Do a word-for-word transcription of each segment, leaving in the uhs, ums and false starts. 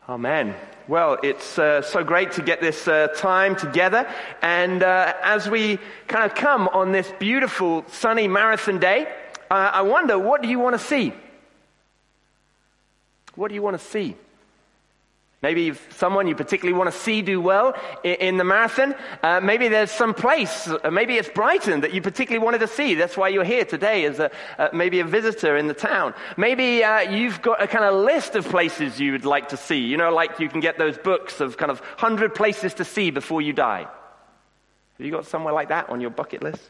Amen. Well, it's uh, so great to get this uh, time together. And uh, as we kind of come on this beautiful sunny marathon day, uh, I wonder, what do you want to see? What do you want to see? Maybe someone you particularly want to see do well in, in the marathon. Uh, maybe there's some place, uh, maybe it's Brighton that you particularly wanted to see. That's why you're here today as a, uh, maybe a visitor in the town. Maybe uh, you've got a kind of list of places you would like to see. You know, like you can get those books of kind of one hundred places to see before you die. Have you got somewhere like that on your bucket list?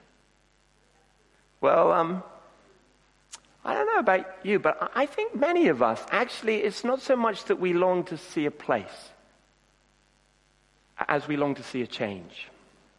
Well, um... I don't know about you, but I think many of us, actually, it's not so much that we long to see a place as we long to see a change.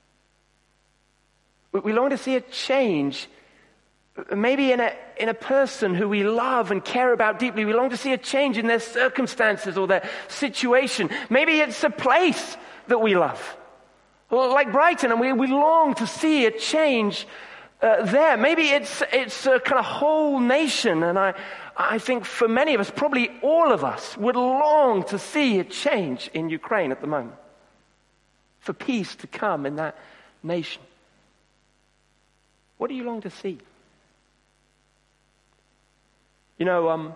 We long to see a change, maybe in a, in a person who we love and care about deeply. We long to see a change in their circumstances or their situation. Maybe it's a place that we love. Well, like Brighton, and we, we long to see a change Uh, there. Maybe it's it's a kind of whole nation, and I I think for many of us, probably all of us, would long to see a change in Ukraine at the moment, for peace to come in that nation. What do you long to see? You know, um,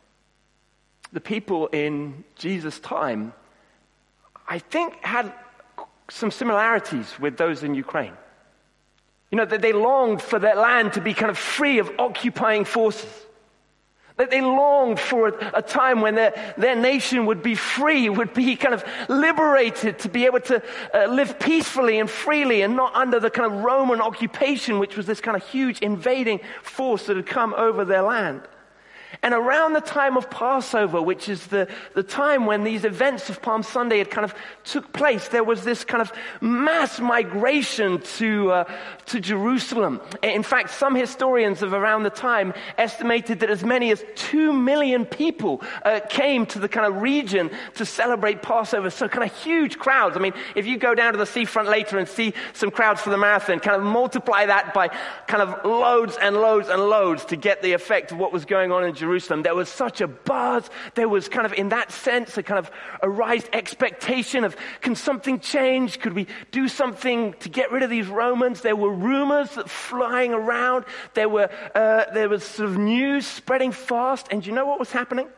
the people in Jesus' time, I think, had some similarities with those in Ukraine. You know, that they longed for their land to be kind of free of occupying forces. That they longed for a, a time when their, their nation would be free, would be kind of liberated to be able to uh, live peacefully and freely and not under the kind of Roman occupation, which was this kind of huge invading force that had come over their land. And around the time of Passover, which is the, the time when these events of Palm Sunday had kind of took place, there was this kind of mass migration to uh, to Jerusalem. In fact, some historians of around the time estimated that as many as two million people uh, came to the kind of region to celebrate Passover. So kind of huge crowds. I mean, if you go down to the seafront later and see some crowds for the marathon, kind of multiply that by kind of loads and loads and loads to get the effect of what was going on in Jerusalem. There was such a buzz. There was kind of, in that sense, a kind of a raised expectation of, can something change? Could we do something to get rid of these Romans? There were rumors that flying around. There were uh, there was sort of news spreading fast. And do you know what was happening?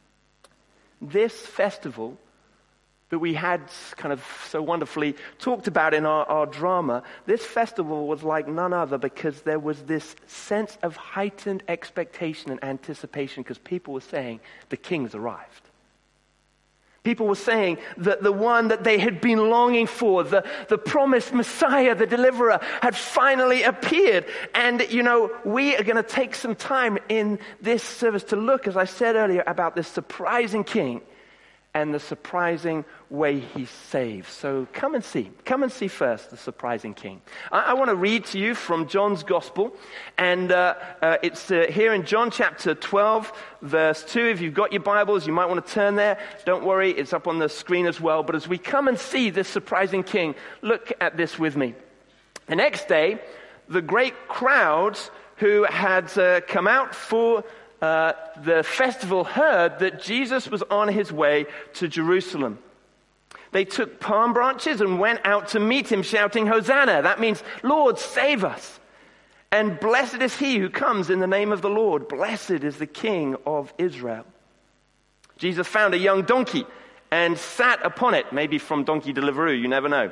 This festival that we had kind of so wonderfully talked about in our, our drama, this festival was like none other because there was this sense of heightened expectation and anticipation because people were saying the king's arrived. People were saying that the one that they had been longing for, the, the promised Messiah, the deliverer, had finally appeared. And, you know, we are going to take some time in this service to look, as I said earlier, about this surprising king and the surprising way he saves. So come and see. Come and see first the surprising king. I, I want to read to you from John's Gospel. And uh, uh, it's uh, here in John chapter twelve, verse two. If you've got your Bibles, you might want to turn there. Don't worry, it's up on the screen as well. But as we come and see this surprising king, look at this with me. The next day, the great crowds who had uh, come out for Uh, the festival heard that Jesus was on his way to Jerusalem. They took palm branches and went out to meet him, shouting, "Hosanna!" That means, "Lord, save us. And blessed is he who comes in the name of the Lord. Blessed is the King of Israel." Jesus found a young donkey and sat upon it, maybe from Donkey Deliveroo, you never know.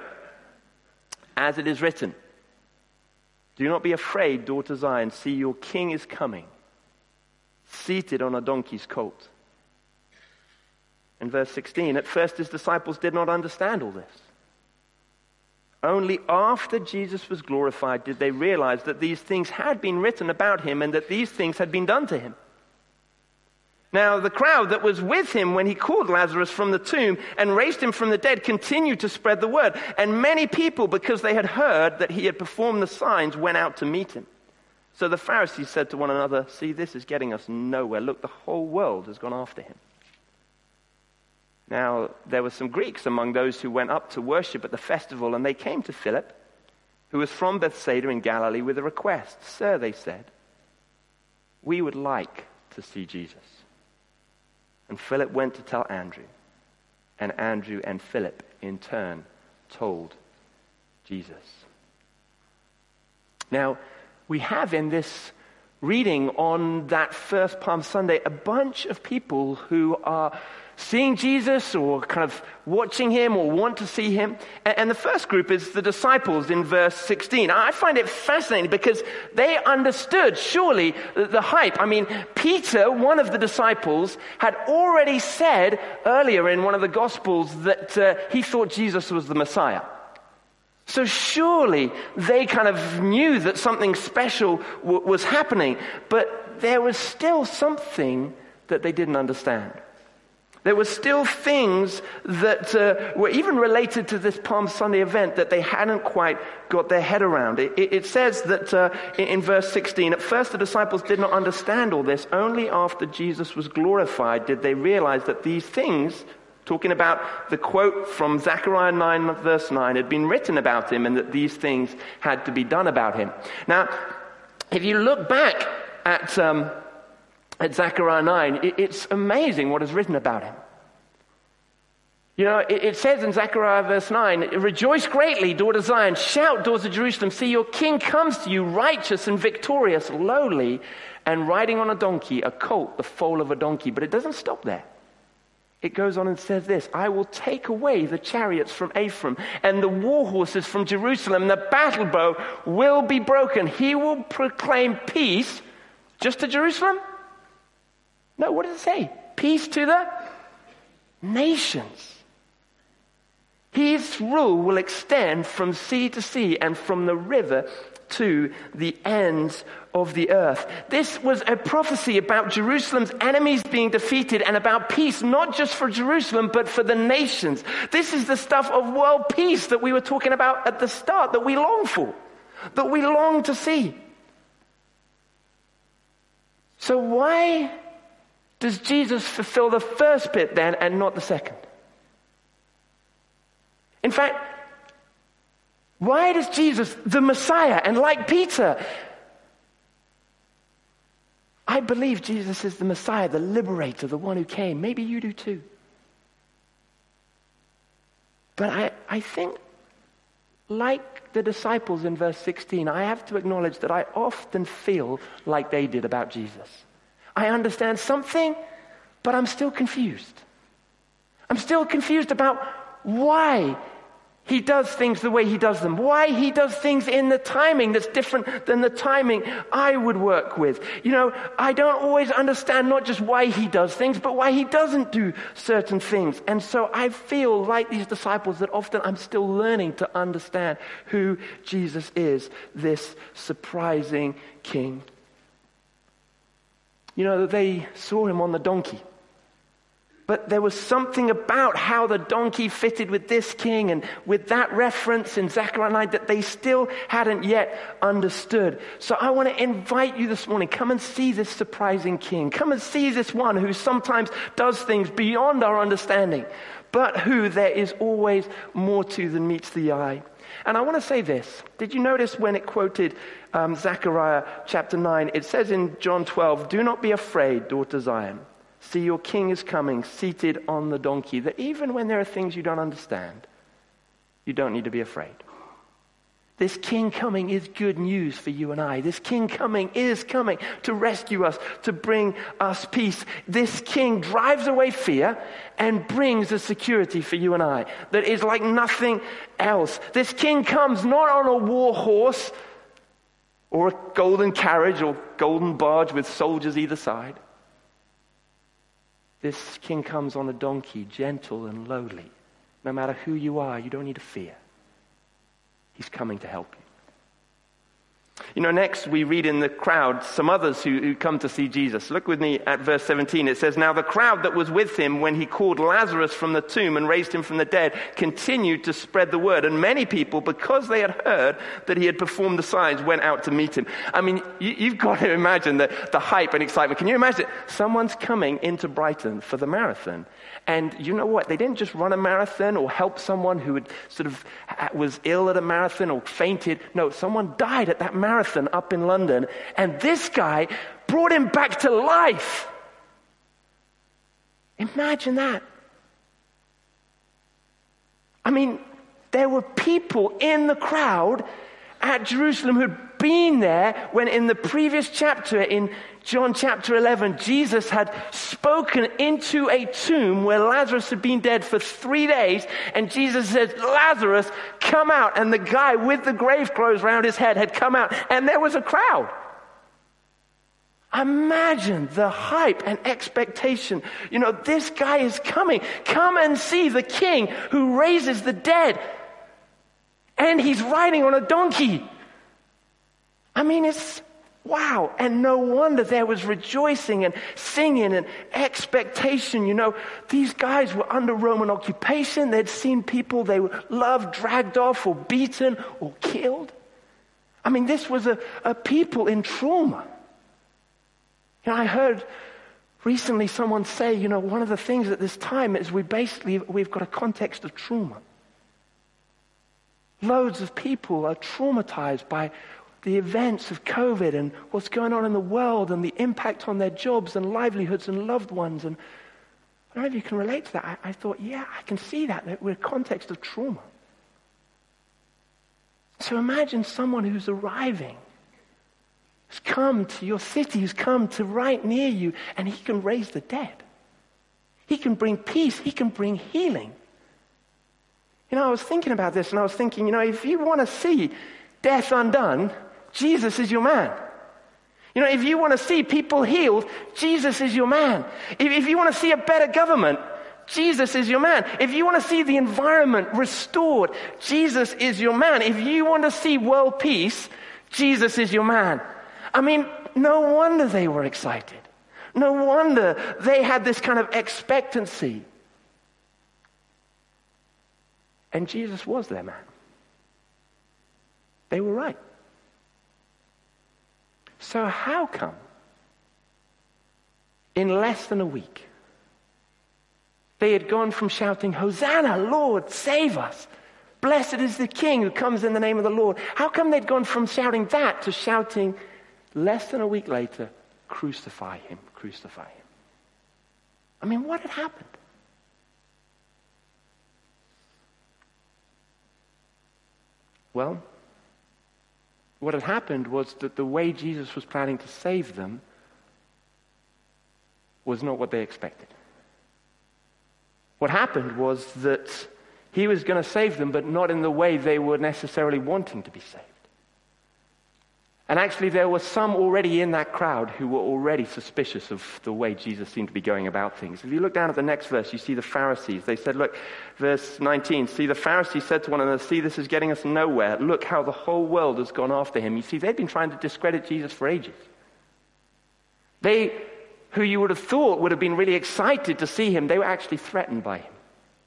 As it is written, "Do not be afraid, daughter Zion. See, your king is coming, seated on a donkey's colt." In verse sixteen, at first his disciples did not understand all this. Only after Jesus was glorified did they realize that these things had been written about him and that these things had been done to him. Now the crowd that was with him when he called Lazarus from the tomb and raised him from the dead continued to spread the word. And many people, because they had heard that he had performed the signs, went out to meet him. So the Pharisees said to one another, "See, this is getting us nowhere. Look, the whole world has gone after him." Now, there were some Greeks among those who went up to worship at the festival, and they came to Philip, who was from Bethsaida in Galilee, with a request. "Sir," they said, "we would like to see Jesus." And Philip went to tell Andrew. And Andrew and Philip, in turn, told Jesus. Now, we have in this reading on that first Palm Sunday a bunch of people who are seeing Jesus or kind of watching him or want to see him. And the first group is the disciples in verse sixteen. I find it fascinating because they understood, surely, the hype. I mean, Peter, one of the disciples, had already said earlier in one of the Gospels that uh, he thought Jesus was the Messiah. So surely they kind of knew that something special w- was happening, but there was still something that they didn't understand. There were still things that uh, were even related to this Palm Sunday event that they hadn't quite got their head around. It, it, it says that uh, in, in verse sixteen, at first the disciples did not understand all this. Only after Jesus was glorified did they realize that these things, talking about the quote from Zechariah nine, verse nine, had been written about him and that these things had to be done about him. Now, if you look back at... Um, At Zechariah nine, it's amazing what is written about him. You know, it says in Zechariah verse nine, "Rejoice greatly, daughter Zion. Shout, daughters of Jerusalem. See, your king comes to you, righteous and victorious, lowly, and riding on a donkey, a colt, the foal of a donkey." But it doesn't stop there. It goes on and says this, "I will take away the chariots from Ephraim and the war horses from Jerusalem. The battle bow will be broken. He will proclaim peace," just to Jerusalem? No, what does it say? Peace to the nations. His rule will extend from sea to sea and from the river to the ends of the earth. This was a prophecy about Jerusalem's enemies being defeated and about peace, not just for Jerusalem, but for the nations. This is the stuff of world peace that we were talking about at the start, that we long for, that we long to see. So why does Jesus fulfill the first bit then and not the second? In fact, why does Jesus, the Messiah, and like Peter, I believe Jesus is the Messiah, the liberator, the one who came. Maybe you do too. But I, I think, like the disciples in verse sixteen, I have to acknowledge that I often feel like they did about Jesus. I understand something, but I'm still confused. I'm still confused about why he does things the way he does them. Why he does things in the timing that's different than the timing I would work with. You know, I don't always understand not just why he does things, but why he doesn't do certain things. And so I feel like these disciples that often I'm still learning to understand who Jesus is, this surprising king. You know, they saw him on the donkey. But there was something about how the donkey fitted with this king and with that reference in Zechariah nine that they still hadn't yet understood. So I want to invite you this morning, come and see this surprising king. Come and see this one who sometimes does things beyond our understanding, but who there is always more to than meets the eye. And I want to say this. Did you notice when it quoted um, Zechariah chapter nine, it says in John twelve, "Do not be afraid, daughter Zion. See, your king is coming, seated on the donkey." That even when there are things you don't understand, you don't need to be afraid. This king coming is good news for you and I. This king coming is coming to rescue us, to bring us peace. This king drives away fear and brings a security for you and I that is like nothing else. This king comes not on a war horse or a golden carriage or golden barge with soldiers either side. This king comes on a donkey, gentle and lowly. No matter who you are, you don't need to fear. He's coming to help you. You know, next we read in the crowd some others who, who come to see Jesus. Look with me at verse seventeen. It says, "Now the crowd that was with him when he called Lazarus from the tomb and raised him from the dead continued to spread the word. And many people, because they had heard that he had performed the signs, went out to meet him." I mean, you, you've got to imagine the, the hype and excitement. Can you imagine? Someone's coming into Brighton for the marathon. And you know what? They didn't just run a marathon or help someone who had sort of was ill at a marathon or fainted. No, someone died at that marathon up in London. And this guy brought him back to life. Imagine that. I mean, there were people in the crowd at Jerusalem who'd been there when in the previous chapter, in John chapter eleven, Jesus had spoken into a tomb where Lazarus had been dead for three days. And Jesus said, Lazarus, come out. And the guy with the grave clothes around his head had come out. And there was a crowd. Imagine the hype and expectation. You know, this guy is coming. Come and see the king who raises the dead. And he's riding on a donkey. I mean, it's wow. And no wonder there was rejoicing and singing and expectation. You know, these guys were under Roman occupation. They'd seen people they loved dragged off or beaten or killed. I mean, this was a, a people in trauma. You know, I heard recently someone say, you know, one of the things at this time is we basically, we've got a context of trauma. Loads of people are traumatized by the events of COVID and what's going on in the world and the impact on their jobs and livelihoods and loved ones. And I don't know if you can relate to that. I, I thought, yeah, I can see that, that we're in a context of trauma. So imagine someone who's arriving, who's come to your city, who's come to right near you, and he can raise the dead. He can bring peace. He can bring healing. You know, I was thinking about this, and I was thinking, you know, if you want to see death undone, Jesus is your man. You know, if you want to see people healed, Jesus is your man. If, if you want to see a better government, Jesus is your man. If you want to see the environment restored, Jesus is your man. If you want to see world peace, Jesus is your man. I mean, no wonder they were excited. No wonder they had this kind of expectancy. And Jesus was their man. They were right. So how come in less than a week they had gone from shouting, Hosanna, Lord, save us. Blessed is the King who comes in the name of the Lord. How come they'd gone from shouting that to shouting less than a week later, crucify him, crucify him? I mean, what had happened? Well, what had happened was that the way Jesus was planning to save them was not what they expected. What happened was that he was going to save them, but not in the way they were necessarily wanting to be saved. And actually, there were some already in that crowd who were already suspicious of the way Jesus seemed to be going about things. If you look down at the next verse, you see the Pharisees. They said, look, verse nineteen, see, the Pharisees said to one another, see, this is getting us nowhere. Look how the whole world has gone after him. You see, they've been trying to discredit Jesus for ages. They, who you would have thought would have been really excited to see him, they were actually threatened by him.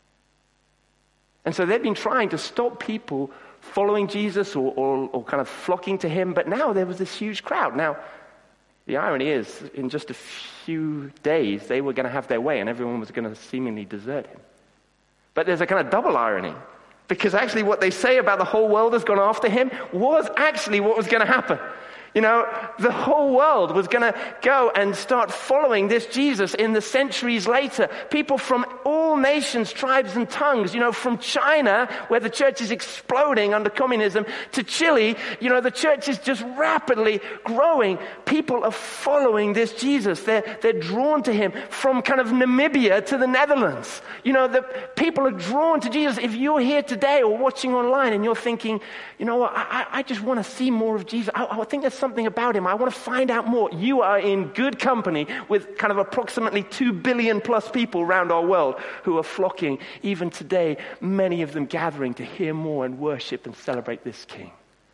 And so they've been trying to stop people following Jesus or, or, or kind of flocking to him, but now there was this huge crowd. Now, the irony is, in just a few days, they were going to have their way and everyone was going to seemingly desert him. But there's a kind of double irony, because actually what they say about the whole world has gone after him was actually what was going to happen. You know, the whole world was going to go and start following this Jesus in the centuries later. People from all nations, tribes, and tongues, you know, from China, where the church is exploding under communism, to Chile, you know, the church is just rapidly growing. People are following this Jesus. They're, they're drawn to him from kind of Namibia to the Netherlands. You know, the people are drawn to Jesus. If you're here today or watching online and you're thinking, you know what, I, I just want to see more of Jesus. I, I think there's something about him. I want to find out more. You are in good company with kind of approximately two billion plus people around our world who are flocking, even today, many of them gathering to hear more and worship and celebrate this King.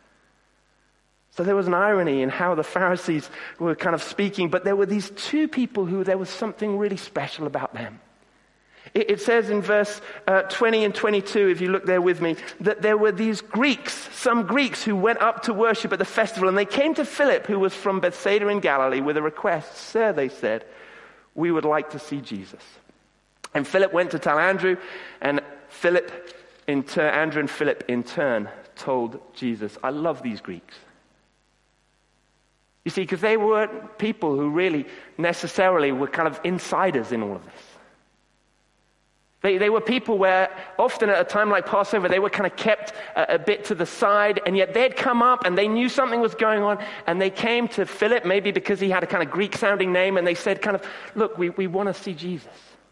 So there was an irony in how the Pharisees were kind of speaking, but there were these two people who there was something really special about them. It, it says in verse uh, twenty and twenty-two, if you look there with me, that there were these Greeks, some Greeks who went up to worship at the festival, and they came to Philip, who was from Bethsaida in Galilee, with a request. Sir, they said, we would like to see Jesus. And Philip went to tell Andrew, and Philip, in turn, Andrew and Philip in turn told Jesus. I love these Greeks. You see, because they weren't people who really necessarily were kind of insiders in all of this. They, they were people where often at a time like Passover, they were kind of kept a, a bit to the side, and yet they'd come up and they knew something was going on, and they came to Philip, maybe because he had a kind of Greek-sounding name, and they said kind of, look, we, we want to see Jesus.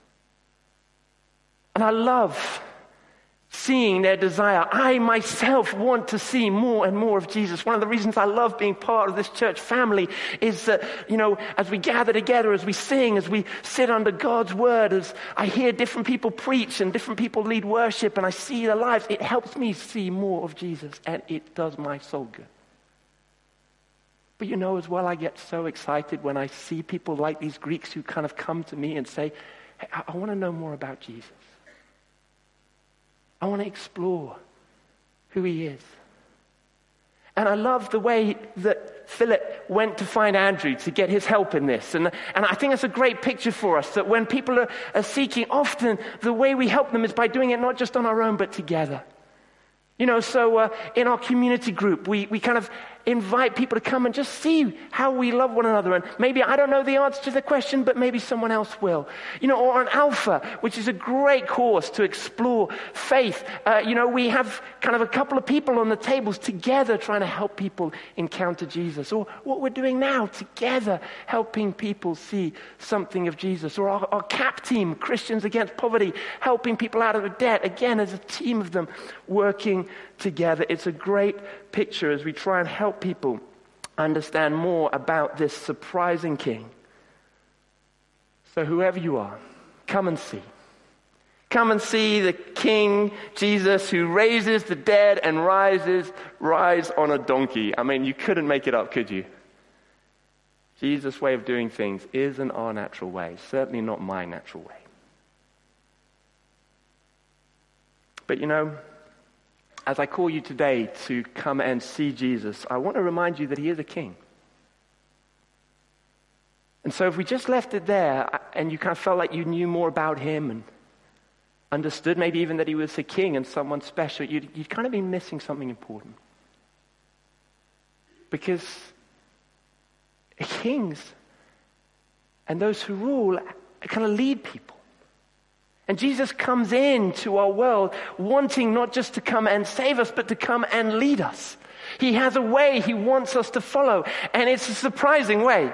And I love seeing their desire. I myself want to see more and more of Jesus. One of the reasons I love being part of this church family is that, you know, as we gather together, as we sing, as we sit under God's word, as I hear different people preach and different people lead worship and I see their lives, it helps me see more of Jesus and it does my soul good. But you know as well, I get so excited when I see people like these Greeks who kind of come to me and say, hey, I, I want to know more about Jesus. I want to explore who he is. And I love the way that Philip went to find Andrew to get his help in this. And, and I think it's a great picture for us that when people are, are seeking, often the way we help them is by doing it not just on our own, but together. You know, so uh, in our community group, we, we kind of invite people to come and just see how we love one another. And maybe I don't know the answer to the question, but maybe someone else will. You know, or on Alpha, which is a great course to explore faith. Uh, you know, we have kind of a couple of people on the tables together trying to help people encounter Jesus. Or what we're doing now, together helping people see something of Jesus. Or our, our C A P team, Christians Against Poverty, helping people out of debt, again, as a team of them working together. It's a great picture as we try and help people understand more about this surprising King. So whoever you are, come and see. Come and see the King Jesus who raises the dead and rises, rise on a donkey. I mean, you couldn't make it up, could you? Jesus' way of doing things isn't our natural way, certainly not my natural way. But you know, as I call you today to come and see Jesus, I want to remind you that he is a king. And so if we just left it there and you kind of felt like you knew more about him and understood maybe even that he was a king and someone special, you'd, you'd kind of be missing something important. Because kings and those who rule kind of lead people. And Jesus comes into our world wanting not just to come and save us, but to come and lead us. He has a way he wants us to follow, and it's a surprising way.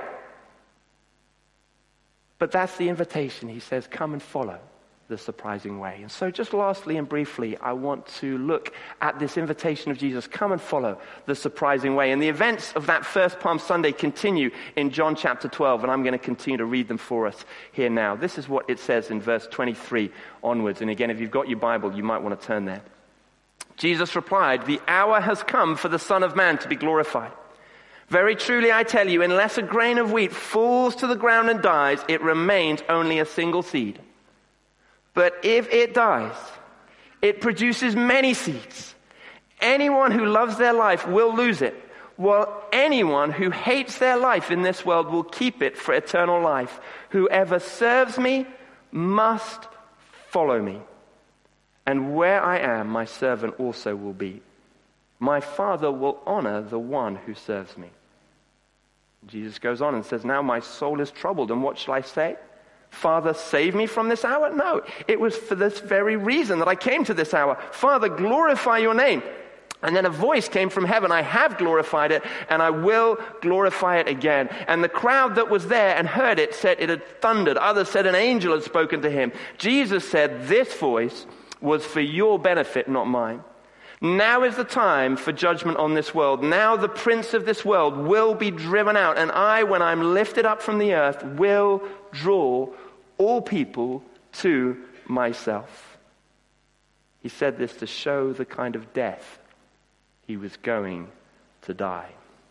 But that's the invitation. He says, come and follow the surprising way. And so just lastly and briefly, I want to look at this invitation of Jesus, come and follow the surprising way. And the events of that first Palm Sunday continue in John chapter twelve, and I'm going to continue to read them for us here now. This is what it says in verse twenty-three onwards. And again, if you've got your Bible, you might want to turn there. Jesus replied, "The hour has come for the Son of Man to be glorified. Very truly I tell you, unless a grain of wheat falls to the ground and dies, it remains only a single seed. But if it dies, it produces many seeds. Anyone who loves their life will lose it, while anyone who hates their life in this world will keep it for eternal life. Whoever serves me must follow me. And where I am, my servant also will be. My Father will honor the one who serves me." Jesus goes on and says, "Now my soul is troubled, and what shall I say? Father, save me from this hour? No, it was for this very reason that I came to this hour. Father, glorify your name." And then a voice came from heaven, "I have glorified it, and I will glorify it again." And the crowd that was there and heard it said it had thundered. Others said an angel had spoken to him. Jesus said, "This voice was for your benefit, not mine. Now is the time for judgment on this world. Now the prince of this world will be driven out, and I, when I'm lifted up from the earth, will draw all people to myself." He said this to show the kind of death he was going to die.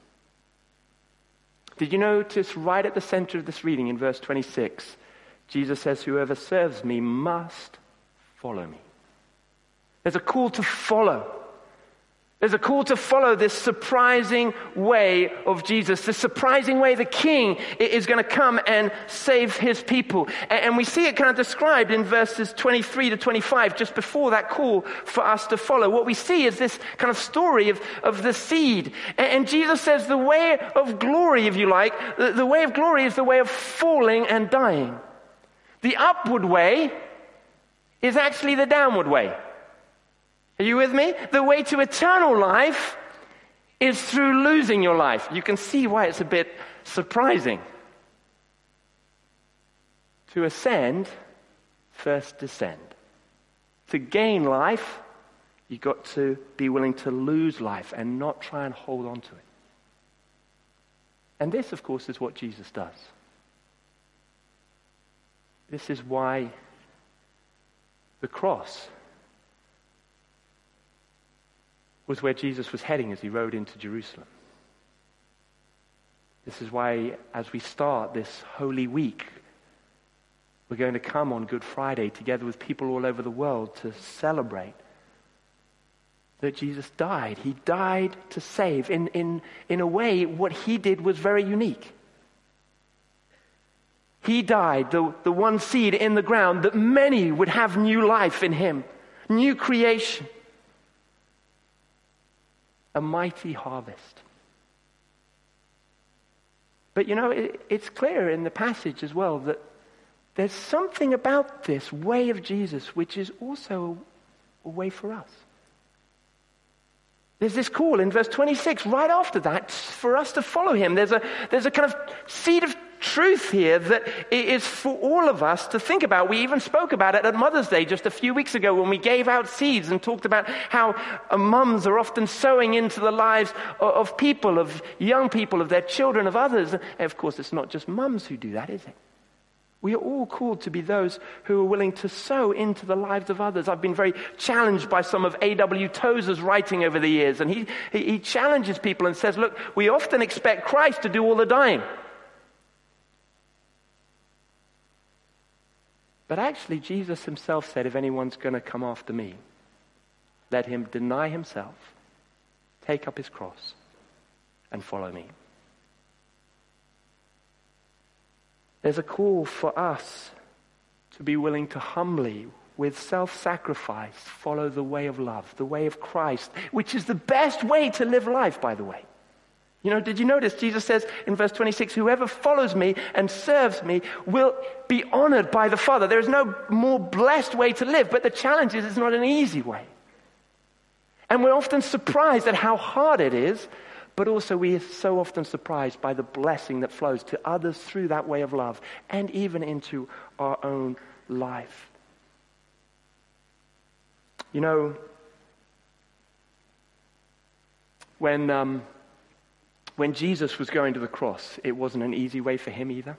Did you notice right at the center of this reading in verse twenty-six, Jesus says, "Whoever serves me must follow me." There's a call to follow. There's a call to follow this surprising way of Jesus, this surprising way the King is going to come and save his people. And we see it kind of described in verses twenty-three to twenty-five, just before that call for us to follow. What we see is this kind of story of, of the seed. And Jesus says the way of glory, if you like, the, the way of glory is the way of falling and dying. The upward way is actually the downward way. Are you with me? The way to eternal life is through losing your life. You can see why it's a bit surprising. To ascend, first descend. To gain life, you've got to be willing to lose life and not try and hold on to it. And this, of course, is what Jesus does. This is why the cross was where Jesus was heading as he rode into Jerusalem. This is why, as we start this Holy Week, we're going to come on Good Friday together with people all over the world to celebrate that Jesus died. He died to save. In, in, in a way, what he did was very unique. He died, the, the one seed in the ground, that many would have new life in him, new creation, a mighty harvest. But you know, it, it's clear in the passage as well that there's something about this way of Jesus which is also a way for us. There's this call in verse twenty-six, right after that, for us to follow him. There's a, there's a kind of seed of truth here that is for all of us to think about. We even spoke about it at Mother's Day just a few weeks ago when we gave out seeds and talked about how uh, mums are often sowing into the lives of, of people, of young people, of their children, of others. And of course, it's not just mums who do that, is it? We are all called to be those who are willing to sow into the lives of others. I've been very challenged by some of A W Tozer's writing over the years, and he, he, he challenges people and says, look, we often expect Christ to do all the dying. But actually, Jesus himself said, if anyone's going to come after me, let him deny himself, take up his cross, and follow me. There's a call for us to be willing to humbly, with self-sacrifice, follow the way of love, the way of Christ, which is the best way to live life, by the way. You know, did you notice Jesus says in verse twenty-six, whoever follows me and serves me will be honored by the Father. There is no more blessed way to live, but the challenge is it's not an easy way. And we're often surprised at how hard it is, but also we are so often surprised by the blessing that flows to others through that way of love and even into our own life. You know, when... Um, When Jesus was going to the cross, it wasn't an easy way for him either.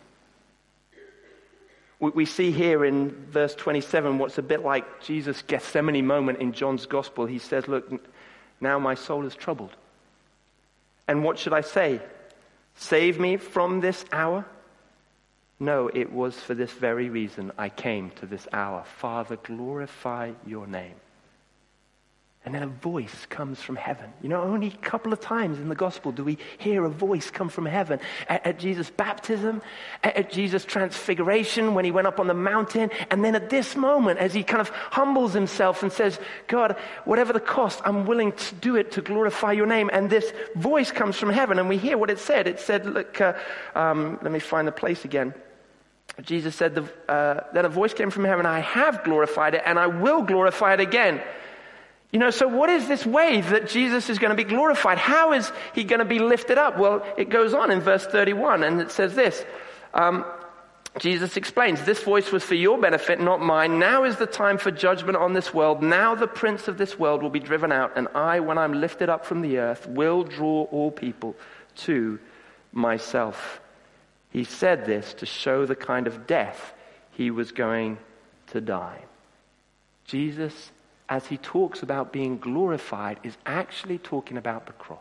We see here in verse twenty-seven what's a bit like Jesus' Gethsemane moment in John's Gospel. He says, look, now my soul is troubled. And what should I say? Save me from this hour? No, it was for this very reason I came to this hour. Father, glorify your name. And then a voice comes from heaven. You know, only a couple of times in the gospel do we hear a voice come from heaven. At, at Jesus' baptism, at, at Jesus' transfiguration, when he went up on the mountain, and then at this moment, as he kind of humbles himself and says, God, whatever the cost, I'm willing to do it to glorify your name. And this voice comes from heaven, and we hear what it said. It said, look, uh, um, let me find the place again. Jesus said, the, uh, then a voice came from heaven, I have glorified it, and I will glorify it again. You know, so what is this way that Jesus is going to be glorified? How is he going to be lifted up? Well, it goes on in verse thirty-one, and it says this. Um, Jesus explains, this voice was for your benefit, not mine. Now is the time for judgment on this world. Now the prince of this world will be driven out, and I, when I'm lifted up from the earth, will draw all people to myself. He said this to show the kind of death he was going to die. Jesus, as he talks about being glorified, is actually talking about the cross.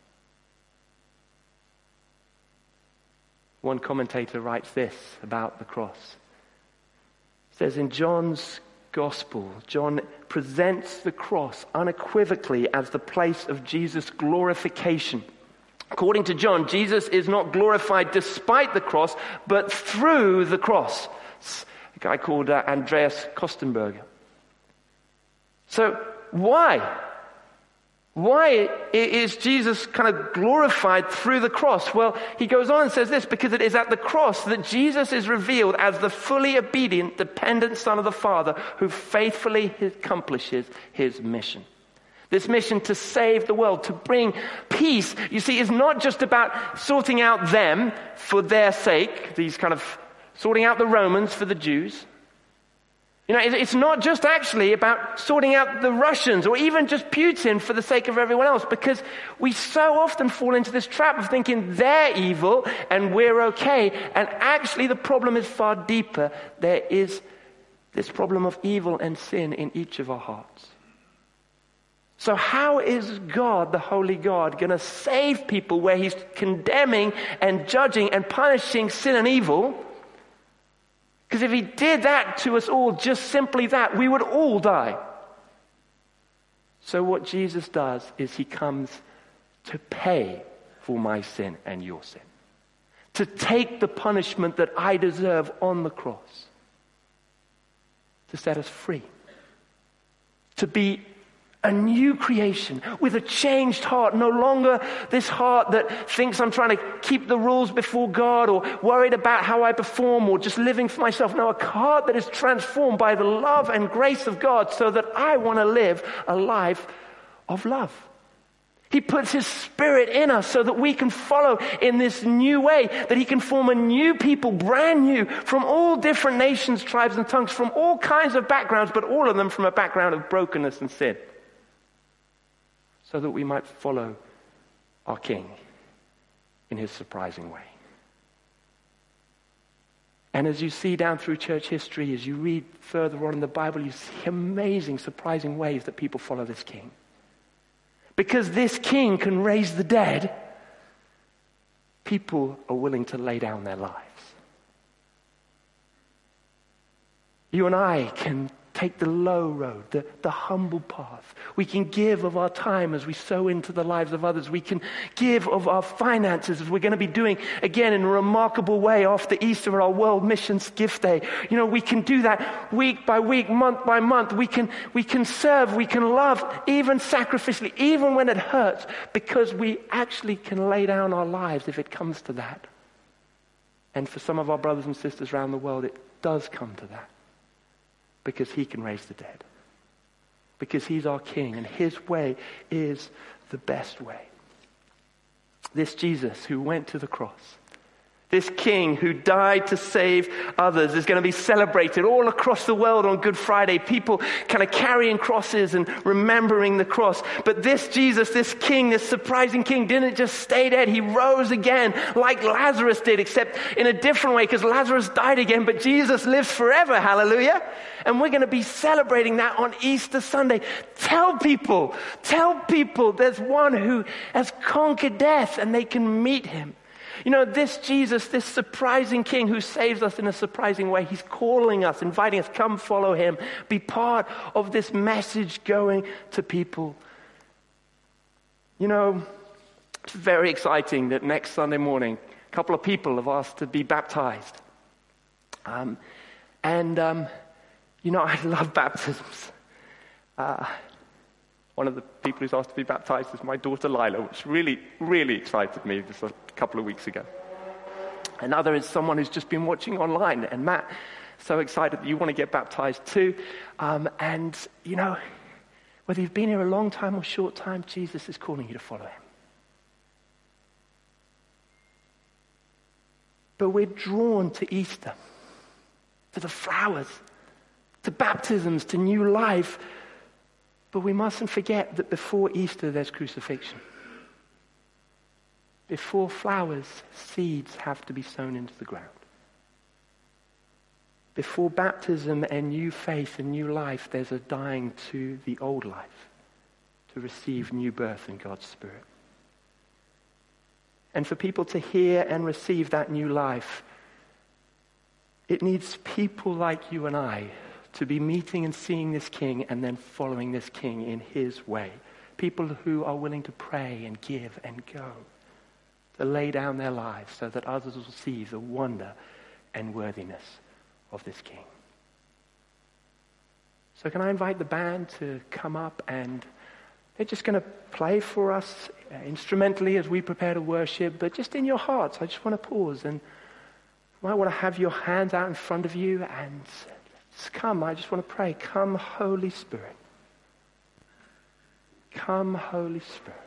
One commentator writes this about the cross. He says in John's Gospel, John presents the cross unequivocally as the place of Jesus' glorification. According to John, Jesus is not glorified despite the cross, but through the cross. It's a guy called uh, Andreas Kostenberger. So why? Why is Jesus kind of glorified through the cross? Well, he goes on and says this, because it is at the cross that Jesus is revealed as the fully obedient, dependent Son of the Father who faithfully accomplishes his mission. This mission to save the world, to bring peace, you see, is not just about sorting out them for their sake, these kind of sorting out the Romans for the Jews. You know, it's not just actually about sorting out the Russians or even just Putin for the sake of everyone else, because we so often fall into this trap of thinking they're evil and we're okay. And actually the problem is far deeper. There is this problem of evil and sin in each of our hearts. So how is God, the holy God, going to save people where he's condemning and judging and punishing sin and evil? Because if he did that to us all, just simply that, we would all die. So what Jesus does is he comes to pay for my sin and your sin. To take the punishment that I deserve on the cross. To set us free. To be a new creation with a changed heart. No longer this heart that thinks I'm trying to keep the rules before God or worried about how I perform or just living for myself. No, a heart that is transformed by the love and grace of God so that I want to live a life of love. He puts his Spirit in us so that we can follow in this new way, that he can form a new people, brand new, from all different nations, tribes, and tongues, from all kinds of backgrounds, but all of them from a background of brokenness and sin. So that we might follow our King in his surprising way. And as you see down through church history, as you read further on in the Bible, you see amazing, surprising ways that people follow this King. Because this King can raise the dead, people are willing to lay down their lives. You and I can take the low road, the, the humble path. We can give of our time as we sow into the lives of others. We can give of our finances, as we're going to be doing again in a remarkable way after Easter, our World Missions Gift Day. You know, we can do that week by week, month by month. We can, we can serve, we can love, even sacrificially, even when it hurts, because we actually can lay down our lives if it comes to that. And for some of our brothers and sisters around the world, it does come to that. Because he can raise the dead. Because he's our King and his way is the best way. This Jesus who went to the cross, this King who died to save others, is going to be celebrated all across the world on Good Friday. People kind of carrying crosses and remembering the cross. But this Jesus, this King, this surprising King, didn't just stay dead. He rose again like Lazarus did, except in a different way, because Lazarus died again, but Jesus lives forever. Hallelujah. And we're going to be celebrating that on Easter Sunday. Tell people, tell people there's one who has conquered death and they can meet him. You know, this Jesus, this surprising King who saves us in a surprising way, he's calling us, inviting us, come follow him. Be part of this message going to people. You know, it's very exciting that next Sunday morning, a couple of people have asked to be baptized. Um, and, um, you know, I love baptisms. Uh, one of the people who's asked to be baptized is my daughter Lila, which really, really excited me just a couple of weeks ago. Another is someone who's just been watching online. And Matt, so excited that you want to get baptized too. Um, and, you know, whether you've been here a long time or short time, Jesus is calling you to follow him. But we're drawn to Easter, to the flowers, to baptisms, to new life. But we mustn't forget that before Easter, there's crucifixion. Before flowers, seeds have to be sown into the ground. Before baptism and new faith and new life, there's a dying to the old life to receive new birth in God's Spirit. And for people to hear and receive that new life, it needs people like you and I to be meeting and seeing this King and then following this King in his way. People who are willing to pray and give and go, to lay down their lives so that others will see the wonder and worthiness of this King. So can I invite the band to come up and They're just going to play for us uh, instrumentally as we prepare to worship, but just in your hearts, I just want to pause, and you might want to have your hands out in front of you and just come. I just want to pray. Come, Holy Spirit. Come, Holy Spirit.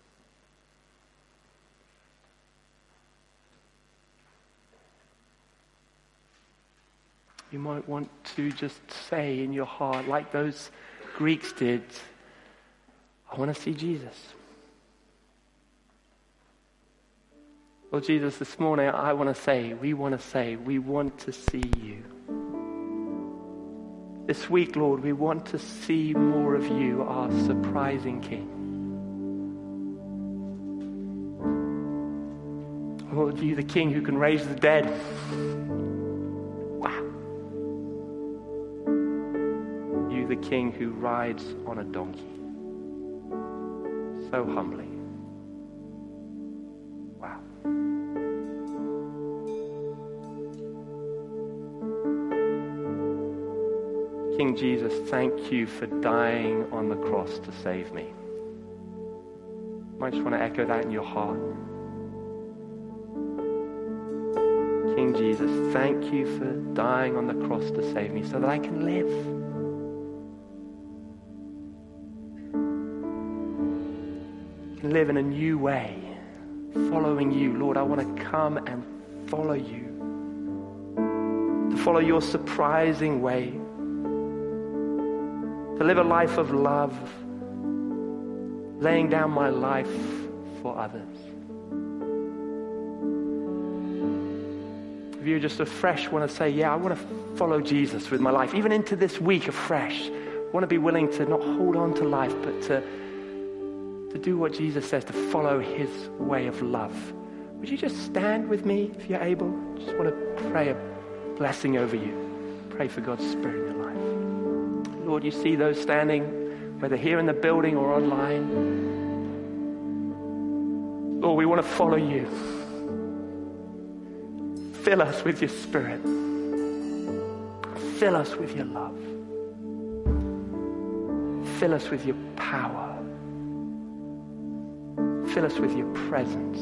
You might want to just say in your heart, like those Greeks did, I want to see Jesus. Lord Jesus, this morning I want to say, we want to say, we want to see you. This week, Lord, we want to see more of you, our surprising King. Lord, you the King who can raise the dead. Wow. You the King who rides on a donkey. So humbly. Wow. King Jesus, thank you for dying on the cross to save me. I just want to echo that in your heart. King Jesus, thank you for dying on the cross to save me so that I can live. Live in a new way, following you. Lord, I want to come and follow you, to follow your surprising way, to live a life of love, laying down my life for others. If you just afresh want to say, yeah, I want to follow Jesus with my life, even into this week afresh, I want to be willing to not hold on to life, but to to do what Jesus says, to follow his way of love. Would you just stand with me if you're able? Just want to pray a blessing over you. Pray for God's Spirit in your life. Lord, you see those standing, whether here in the building or online. Lord, we want to follow you. Fill us with your Spirit. Fill us with your love. Fill us with your power. Fill us with your presence.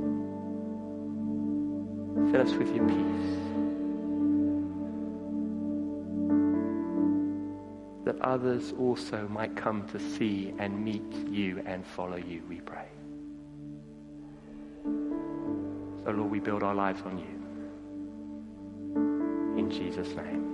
Fill us with your peace. That others also might come to see and meet you and follow you, we pray. So Lord, we build our lives on you. In Jesus' name.